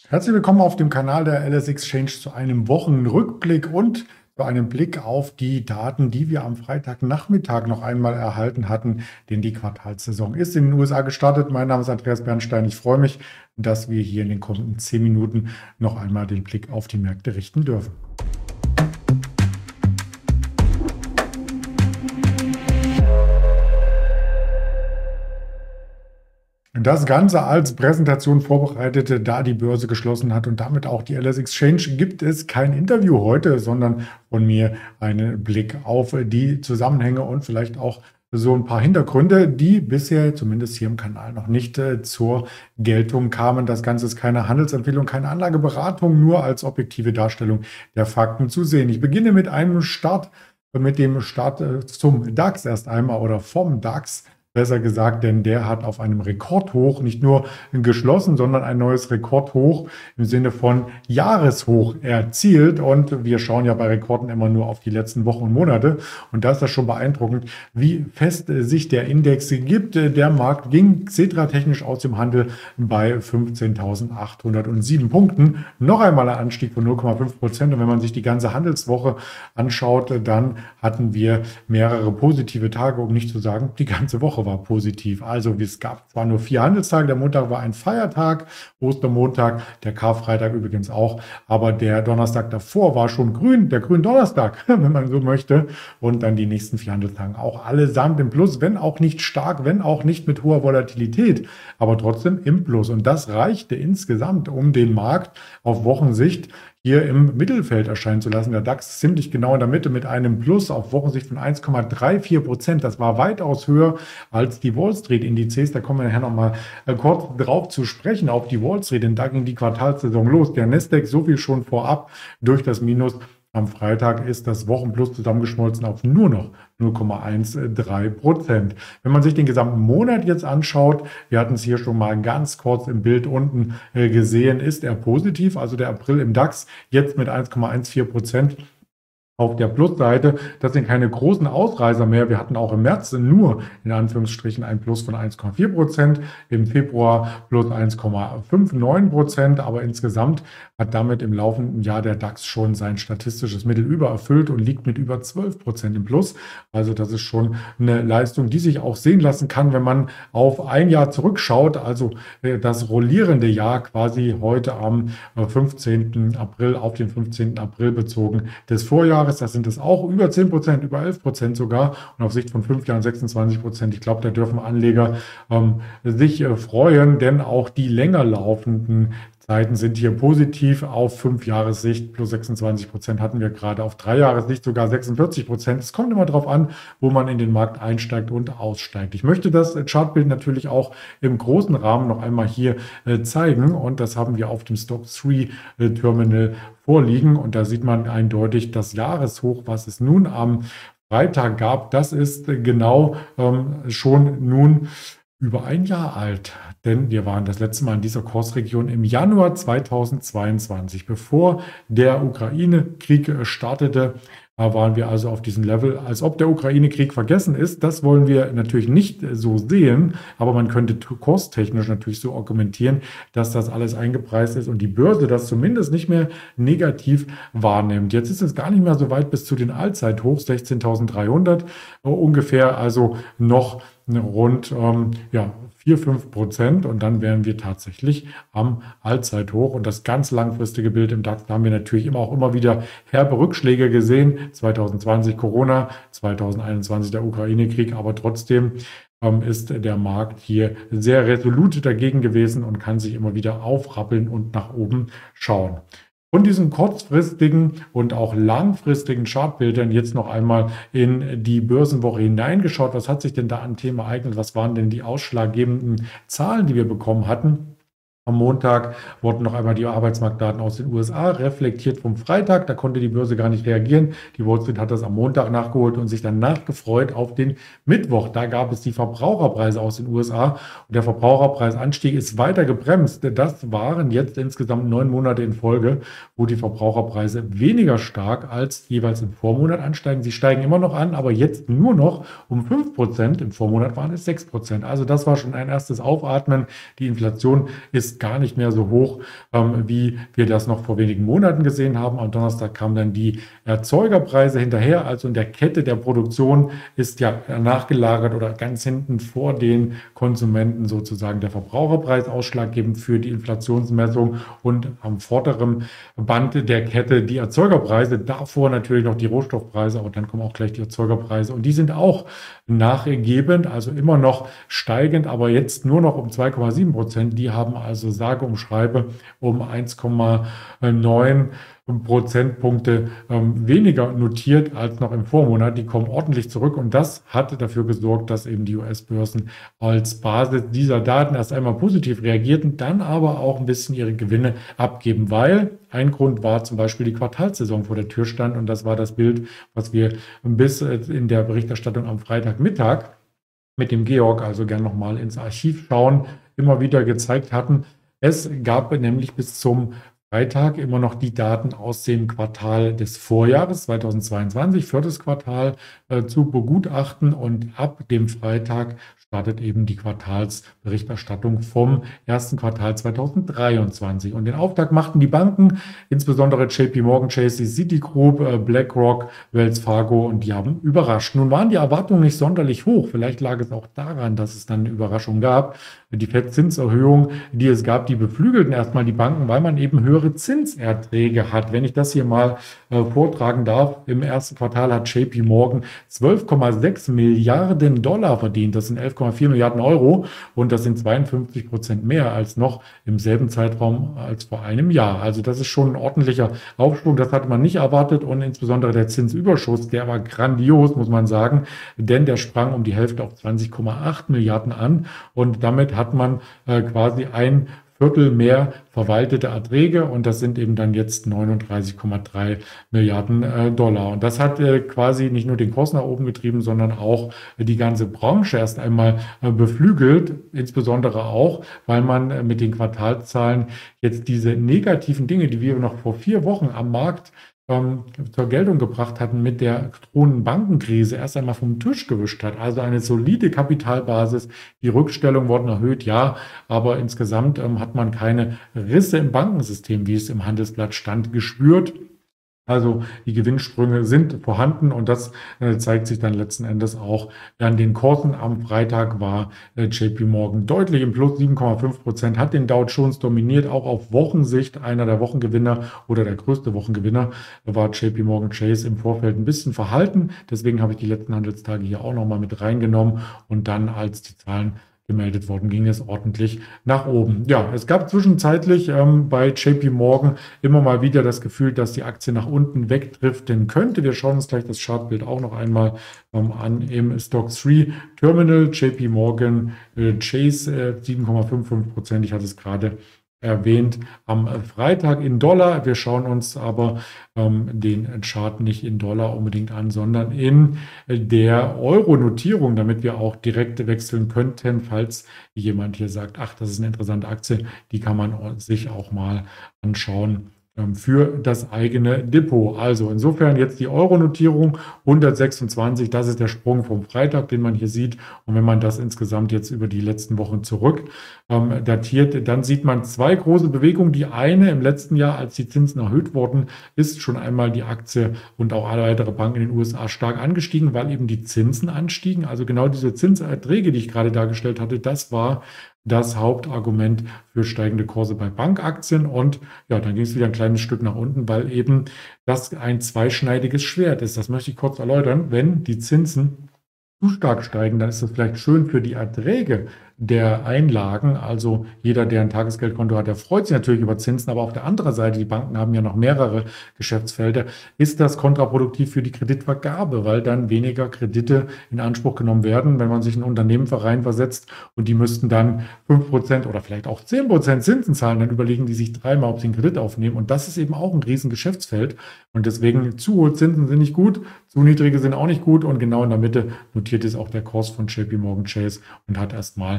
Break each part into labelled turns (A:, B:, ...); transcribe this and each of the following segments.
A: Herzlich willkommen auf dem Kanal der LS Exchange zu einem Wochenrückblick und zu einem Blick auf die Daten, die wir am Freitagnachmittag noch einmal erhalten hatten, denn die Quartalssaison ist in den USA gestartet. Mein Name ist Andreas Bernstein. Ich freue mich, dass wir hier in den kommenden 10 Minuten noch einmal den Blick auf die Märkte richten dürfen. Das Ganze als Präsentation vorbereitet, da die Börse geschlossen hat und damit auch die LS Exchange, gibt es kein Interview heute, sondern von mir einen Blick auf die Zusammenhänge und vielleicht auch so ein paar Hintergründe, die bisher zumindest hier im Kanal noch nicht zur Geltung kamen. Das Ganze ist keine Handelsempfehlung, keine Anlageberatung, nur als objektive Darstellung der Fakten zu sehen. Ich beginne mit dem Start zum DAX erst einmal oder vom DAX. Besser gesagt, denn der hat auf einem Rekordhoch nicht nur geschlossen, sondern ein neues Rekordhoch im Sinne von Jahreshoch erzielt. Und wir schauen ja bei Rekorden immer nur auf die letzten Wochen und Monate. Und da ist das schon beeindruckend, wie fest sich der Index gibt. Der Markt ging xetra-technisch aus dem Handel bei 15.807 Punkten. Noch einmal ein Anstieg von 0,5%. Und wenn man sich die ganze Handelswoche anschaut, dann hatten wir mehrere positive Tage, um nicht zu sagen, die ganze Woche war positiv. Also es gab zwar nur 4 Handelstage, der Montag war ein Feiertag, Ostermontag, der Karfreitag übrigens auch, aber der Donnerstag davor war schon grün, der Gründonnerstag, wenn man so möchte. Und dann die nächsten 4 Handelstage auch allesamt im Plus, wenn auch nicht stark, wenn auch nicht mit hoher Volatilität, aber trotzdem im Plus. Und das reichte insgesamt, um den Markt auf Wochensicht hier im Mittelfeld erscheinen zu lassen. Der DAX ziemlich genau in der Mitte mit einem Plus auf Wochensicht von 1,34%. Das war weitaus höher als die Wall Street Indizes. Da kommen wir nachher nochmal kurz drauf zu sprechen, auf die Wall Street, denn da ging die Quartalssaison los. Der Nasdaq, so viel schon vorab, durch das Minus. Am Freitag ist das Wochenplus zusammengeschmolzen auf nur noch 0,13%. Wenn man sich den gesamten Monat jetzt anschaut, wir hatten es hier schon mal ganz kurz im Bild unten gesehen, ist er positiv, also der April im DAX jetzt mit 1,14%. Auf der Plusseite, das sind keine großen Ausreißer mehr. Wir hatten auch im März nur in Anführungsstrichen ein Plus von 1,4%, im Februar plus 1,59%, aber insgesamt hat damit im laufenden Jahr der DAX schon sein statistisches Mittel übererfüllt und liegt mit über 12% im Plus. Also das ist schon eine Leistung, die sich auch sehen lassen kann, wenn man auf ein Jahr zurückschaut, also das rollierende Jahr quasi heute am 15. April auf den 15. April bezogen des Vorjahres. Das sind es auch über 10%, über 11% sogar und auf Sicht von 5 Jahren 26%. Ich glaube, da dürfen Anleger sich freuen, denn auch die länger laufenden Zeiten sind hier positiv auf 5 Jahressicht, plus 26% hatten wir gerade, auf 3 Jahressicht sogar 46%. Es kommt immer darauf an, wo man in den Markt einsteigt und aussteigt. Ich möchte das Chartbild natürlich auch im großen Rahmen noch einmal hier zeigen und das haben wir auf dem Stock 3 Terminal vorliegen und da sieht man eindeutig das Jahreshoch, was es nun am Freitag gab. Das ist genau schon nun über ein Jahr alt, denn wir waren das letzte Mal in dieser Kursregion im Januar 2022, bevor der Ukraine-Krieg startete. Da waren wir also auf diesem Level, als ob der Ukraine-Krieg vergessen ist. Das wollen wir natürlich nicht so sehen, aber man könnte kurstechnisch natürlich so argumentieren, dass das alles eingepreist ist und die Börse das zumindest nicht mehr negativ wahrnimmt. Jetzt ist es gar nicht mehr so weit bis zu den Allzeithochs, 16.300 ungefähr, also noch rund 4-5% und dann wären wir tatsächlich am Allzeithoch. Und das ganz langfristige Bild im DAX, da haben wir natürlich immer wieder herbe Rückschläge gesehen. 2020 Corona, 2021 der Ukraine-Krieg, aber trotzdem ist der Markt hier sehr resolut dagegen gewesen und kann sich immer wieder aufrappeln und nach oben schauen. Von diesen kurzfristigen und auch langfristigen Chartbildern jetzt noch einmal in die Börsenwoche hineingeschaut. Was hat sich denn da an Themen ereignet? Was waren denn die ausschlaggebenden Zahlen, die wir bekommen hatten? Am Montag wurden noch einmal die Arbeitsmarktdaten aus den USA reflektiert vom Freitag. Da konnte die Börse gar nicht reagieren. Die Wall Street hat das am Montag nachgeholt und sich danach gefreut auf den Mittwoch. Da gab es die Verbraucherpreise aus den USA und der Verbraucherpreisanstieg ist weiter gebremst. Das waren jetzt insgesamt 9 Monate in Folge, wo die Verbraucherpreise weniger stark als jeweils im Vormonat ansteigen. Sie steigen immer noch an, aber jetzt nur noch um 5%. Im Vormonat waren es 6%. Also das war schon ein erstes Aufatmen. Die Inflation ist ist gar nicht mehr so hoch, wie wir das noch vor wenigen Monaten gesehen haben. Am Donnerstag kamen dann die Erzeugerpreise hinterher, also in der Kette der Produktion ist ja nachgelagert oder ganz hinten vor den Konsumenten sozusagen der Verbraucherpreis ausschlaggebend für die Inflationsmessung und am vorderen Band der Kette die Erzeugerpreise, davor natürlich noch die Rohstoffpreise und dann kommen auch gleich die Erzeugerpreise und die sind auch nachgebend, also immer noch steigend, aber jetzt nur noch um 2,7%. Die haben also sage und schreibe um 1,9 Prozentpunkte weniger notiert als noch im Vormonat. Die kommen ordentlich zurück und das hat dafür gesorgt, dass eben die US-Börsen als Basis dieser Daten erst einmal positiv reagierten, dann aber auch ein bisschen ihre Gewinne abgeben, weil ein Grund war zum Beispiel die Quartalssaison vor der Tür stand und das war das Bild, was wir bis in der Berichterstattung am Freitagmittag mit dem Georg, also gern nochmal ins Archiv schauen, immer wieder gezeigt hatten. Es gab nämlich bis zum Freitag immer noch die Daten aus dem Quartal des Vorjahres 2022, viertes Quartal, zu begutachten und ab dem Freitag startet eben die Quartalsberichterstattung vom ersten Quartal 2023. Und den Auftakt machten die Banken, insbesondere JP Morgan Chase, Citigroup, BlackRock, Wells Fargo und die haben überrascht. Nun waren die Erwartungen nicht sonderlich hoch. Vielleicht lag es auch daran, dass es dann eine Überraschung gab. Die Fed-Zinserhöhung, die es gab, die beflügelten erstmal die Banken, weil man eben höhere Zinserträge hat. Wenn ich das hier mal vortragen darf, im ersten Quartal hat JP Morgan 12,6 Milliarden Dollar verdient. Das sind 11,4 Milliarden Euro und das sind 52% mehr als noch im selben Zeitraum als vor einem Jahr. Also das ist schon ein ordentlicher Aufschwung. Das hatte man nicht erwartet und insbesondere der Zinsüberschuss, der war grandios, muss man sagen, denn der sprang um die Hälfte auf 20,8 Milliarden an und damit hat man quasi ein Viertel mehr verwaltete Erträge und das sind eben dann jetzt 39,3 Milliarden Dollar. Und das hat quasi nicht nur den Kurs nach oben getrieben, sondern auch die ganze Branche erst einmal beflügelt, insbesondere auch, weil man mit den Quartalszahlen jetzt diese negativen Dinge, die wir noch vor 4 Wochen am Markt zur Geltung gebracht hatten, mit der drohenden Bankenkrise erst einmal vom Tisch gewischt hat. Also eine solide Kapitalbasis, die Rückstellungen wurden erhöht, ja, aber insgesamt hat man keine Risse im Bankensystem, wie es im Handelsblatt stand, gespürt. Also die Gewinnsprünge sind vorhanden und das zeigt sich dann letzten Endes auch an den Kursen. Am Freitag war JP Morgan deutlich im Plus, 7,5%, hat den Dow Jones dominiert, auch auf Wochensicht. Einer der Wochengewinner oder der größte Wochengewinner war JP Morgan Chase im Vorfeld ein bisschen verhalten. Deswegen habe ich die letzten Handelstage hier auch nochmal mit reingenommen und dann, als die Zahlen gemeldet worden, ging es ordentlich nach oben. Ja, es gab zwischenzeitlich bei JP Morgan immer mal wieder das Gefühl, dass die Aktie nach unten wegdriften könnte. Wir schauen uns gleich das Chartbild auch noch einmal an im Stock 3 Terminal. JP Morgan Chase 7,55%. Ich hatte es gerade erwähnt am Freitag in Dollar. Wir schauen uns aber den Chart nicht in Dollar unbedingt an, sondern in der Euro-Notierung, damit wir auch direkt wechseln könnten, falls jemand hier sagt, ach, das ist eine interessante Aktie, die kann man sich auch mal anschauen für das eigene Depot. Also insofern jetzt die Euro-Notierung 126, das ist der Sprung vom Freitag, den man hier sieht. Und wenn man das insgesamt jetzt über die letzten Wochen zurück datiert, dann sieht man 2 große Bewegungen. Die eine im letzten Jahr, als die Zinsen erhöht wurden, ist schon einmal die Aktie und auch alle weitere Banken in den USA stark angestiegen, weil eben die Zinsen anstiegen. Also genau diese Zinserträge, die ich gerade dargestellt hatte, das war das Hauptargument für steigende Kurse bei Bankaktien. Und ja, dann ging es wieder ein kleines Stück nach unten, weil eben das ein zweischneidiges Schwert ist. Das möchte ich kurz erläutern. Wenn die Zinsen zu stark steigen, dann ist das vielleicht schön für die Erträge der Einlagen. Also jeder, der ein Tagesgeldkonto hat, der freut sich natürlich über Zinsen, aber auf der anderen Seite, die Banken haben ja noch mehrere Geschäftsfelder, ist das kontraproduktiv für die Kreditvergabe, weil dann weniger Kredite in Anspruch genommen werden, wenn man sich in ein Unternehmen versetzt und die müssten dann 5% oder vielleicht auch 10% Zinsen zahlen, dann überlegen die sich dreimal, ob sie einen Kredit aufnehmen und das ist eben auch ein riesen Geschäftsfeld und deswegen zu hohe Zinsen sind nicht gut, zu niedrige sind auch nicht gut und genau in der Mitte notiert ist auch der Kurs von JP Morgan Chase und hat erstmal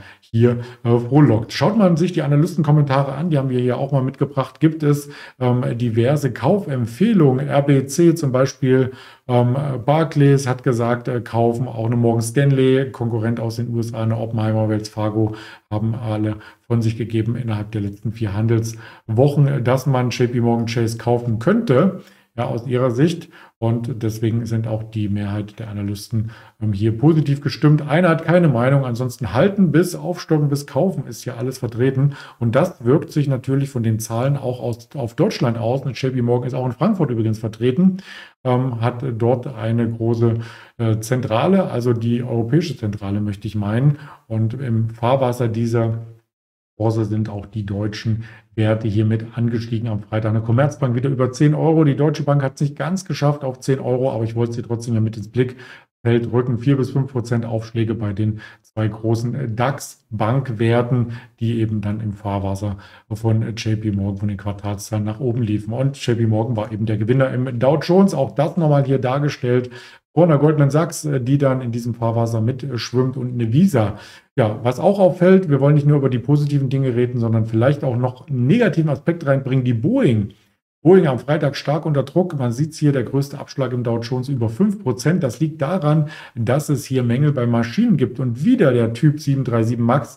A: hier frohlockt. Schaut man sich die Analystenkommentare an, die haben wir hier auch mal mitgebracht, gibt es diverse Kaufempfehlungen. RBC zum Beispiel, Barclays hat gesagt, kaufen, auch eine Morgan Stanley, Konkurrent aus den USA, eine Oppenheimer, Wells Fargo, haben alle von sich gegeben innerhalb der letzten 4 Handelswochen, dass man JP Morgan Chase kaufen könnte, ja, aus ihrer Sicht. Und deswegen sind auch die Mehrheit der Analysten hier positiv gestimmt. Einer hat keine Meinung, ansonsten halten bis aufstocken bis kaufen ist hier alles vertreten. Und das wirkt sich natürlich von den Zahlen auch auf Deutschland aus. Und JP Morgan ist auch in Frankfurt übrigens vertreten, hat dort eine große Zentrale, also die europäische Zentrale möchte ich meinen. Und im Fahrwasser dieser Börse sind auch die deutschen Werte hier mit angestiegen am Freitag. Eine Commerzbank wieder über 10 Euro. Die Deutsche Bank hat es nicht ganz geschafft auf 10 Euro, aber ich wollte sie trotzdem ja mit ins Blickfeld rücken. 4-5% Aufschläge bei den 2 großen DAX-Bankwerten, die eben dann im Fahrwasser von JP Morgan, von den Quartalszahlen nach oben liefen. Und JP Morgan war eben der Gewinner im Dow Jones. Auch das nochmal hier dargestellt. Vor einer Goldman Sachs, die dann in diesem Fahrwasser mitschwimmt, und eine Visa. Ja, was auch auffällt, wir wollen nicht nur über die positiven Dinge reden, sondern vielleicht auch noch einen negativen Aspekt reinbringen, die Boeing. Boeing am Freitag stark unter Druck. Man sieht es hier, der größte Abschlag im Dow Jones über 5%. Das liegt daran, dass es hier Mängel bei Maschinen gibt. Und wieder der Typ 737 MAX.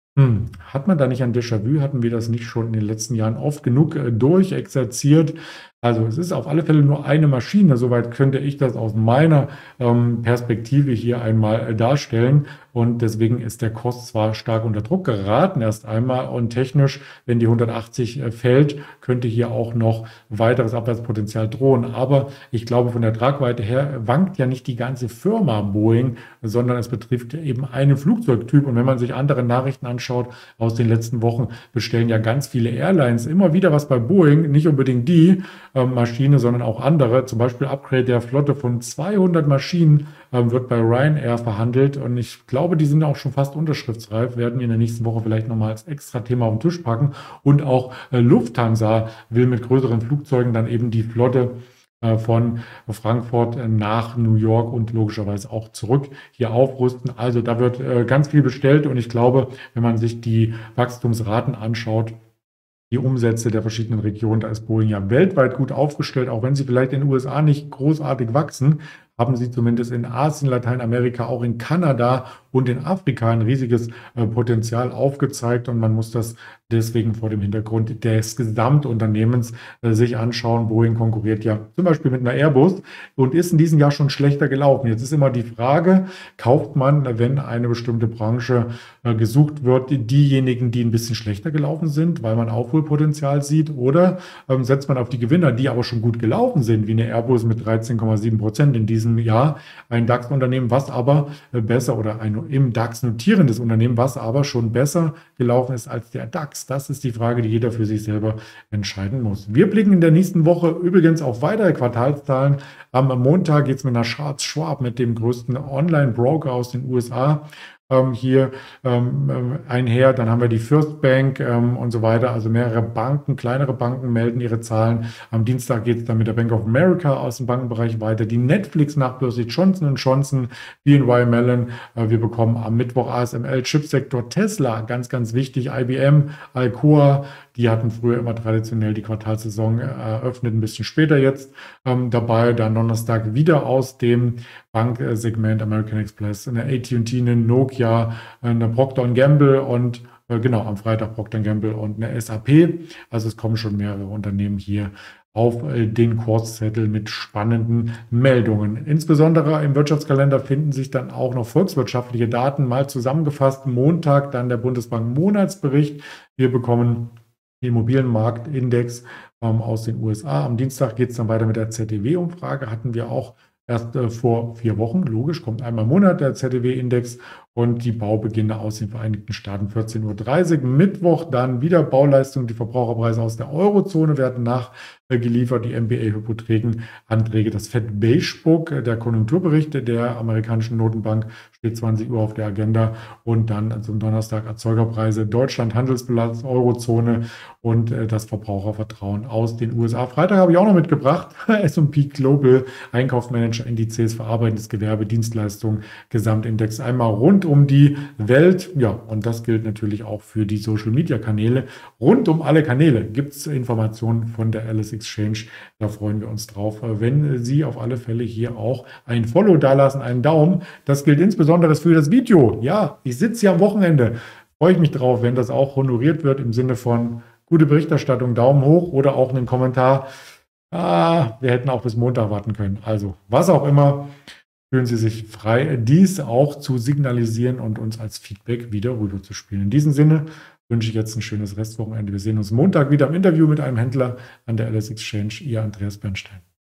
A: Hat man da nicht ein Déjà-vu? Hatten wir das nicht schon in den letzten Jahren oft genug durchexerziert? Also es ist auf alle Fälle nur eine Maschine. Soweit könnte ich das aus meiner Perspektive hier einmal darstellen. Und deswegen ist der Kurs zwar stark unter Druck geraten erst einmal, und technisch, wenn die 180 fällt, könnte hier auch noch weiteres Abwärtspotenzial drohen. Aber ich glaube, von der Tragweite her wankt ja nicht die ganze Firma Boeing, sondern es betrifft eben einen Flugzeugtyp. Und wenn man sich andere Nachrichten anschaut aus den letzten Wochen, bestellen ja ganz viele Airlines immer wieder was bei Boeing, nicht unbedingt die Maschine, sondern auch andere. Zum Beispiel Upgrade der Flotte von 200 Maschinen wird bei Ryanair verhandelt, und ich glaube, die sind auch schon fast unterschriftsreif, werden wir in der nächsten Woche vielleicht nochmal als extra Thema auf den Tisch packen. Und auch Lufthansa will mit größeren Flugzeugen dann eben die Flotte von Frankfurt nach New York und logischerweise auch zurück hier aufrüsten. Also da wird ganz viel bestellt, und ich glaube, wenn man sich die Wachstumsraten anschaut, die Umsätze der verschiedenen Regionen, da ist Boeing ja weltweit gut aufgestellt, auch wenn sie vielleicht in den USA nicht großartig wachsen, haben sie zumindest in Asien, Lateinamerika, auch in Kanada und in Afrika ein riesiges Potenzial aufgezeigt, und man muss das deswegen vor dem Hintergrund des Gesamtunternehmens sich anschauen. Boeing konkurriert ja zum Beispiel mit einer Airbus und ist in diesem Jahr schon schlechter gelaufen. Jetzt ist immer die Frage, kauft man, wenn eine bestimmte Branche gesucht wird, diejenigen, die ein bisschen schlechter gelaufen sind, weil man Aufholpotenzial sieht, oder setzt man auf die Gewinner, die aber schon gut gelaufen sind, wie eine Airbus mit 13,7% in diesem Jahr, ein DAX-Unternehmen, was aber besser, oder ein im DAX notierendes Unternehmen, was aber schon besser gelaufen ist als der DAX. Das ist die Frage, die jeder für sich selber entscheiden muss. Wir blicken in der nächsten Woche übrigens auf weitere Quartalszahlen. Am Montag geht es mit einer Charles Schwab, mit dem größten Online-Broker aus den USA, hier einher. Dann haben wir die First Bank und so weiter. Also mehrere Banken, kleinere Banken melden ihre Zahlen. Am Dienstag geht es dann mit der Bank of America aus dem Bankenbereich weiter. Die Netflix-Nachbörse Johnson & Johnson, BNY Mellon. Wir bekommen am Mittwoch ASML, Chipsektor, Tesla, ganz, ganz wichtig, IBM, Alcoa. Die hatten früher immer traditionell die Quartalssaison eröffnet, ein bisschen später jetzt dabei. Dann Donnerstag wieder aus dem Banksegment American Express, eine AT&T, eine Nokia, eine Procter & Gamble und genau, am Freitag Procter & Gamble und eine SAP. Also es kommen schon mehrere Unternehmen hier auf den Kurszettel mit spannenden Meldungen. Insbesondere im Wirtschaftskalender finden sich dann auch noch volkswirtschaftliche Daten, mal zusammengefasst. Montag dann der Bundesbank Monatsbericht. Wir bekommen den Immobilienmarktindex aus den USA. Am Dienstag geht es dann weiter mit der ZDW-Umfrage. Hatten wir auch erst vor 4 Wochen. Logisch, kommt einmal im Monat der ZDW-Index, und die Baubeginne aus den Vereinigten Staaten 14:30 Uhr. Mittwoch dann wieder Bauleistung, die Verbraucherpreise aus der Eurozone werden nachgeliefert, die MBA-Hypothekenanträge, das Fed Beige Book, der Konjunkturbericht der amerikanischen Notenbank steht 20 Uhr auf der Agenda, und dann zum Donnerstag Erzeugerpreise, Deutschland, Handelsbilanz, Eurozone und das Verbrauchervertrauen aus den USA. Freitag habe ich auch noch mitgebracht, S&P Global, Einkaufsmanager-Indizes, verarbeitendes Gewerbe, Dienstleistungen, Gesamtindex einmal runter rund um die Welt. Ja, und das gilt natürlich auch für die Social-Media-Kanäle. Rund um alle Kanäle gibt es Informationen von der Alice Exchange. Da freuen wir uns drauf, wenn Sie auf alle Fälle hier auch ein Follow dalassen, einen Daumen. Das gilt insbesondere für das Video. Ja, ich sitze hier am Wochenende. Freue ich mich drauf, wenn das auch honoriert wird im Sinne von gute Berichterstattung, Daumen hoch oder auch einen Kommentar. Wir hätten auch bis Montag warten können. Also, was auch immer, fühlen Sie sich frei, dies auch zu signalisieren und uns als Feedback wieder rüberzuspielen. In diesem Sinne wünsche ich jetzt ein schönes Restwochenende. Wir sehen uns Montag wieder im Interview mit einem Händler an der Alice Exchange. Ihr Andreas Bernstein.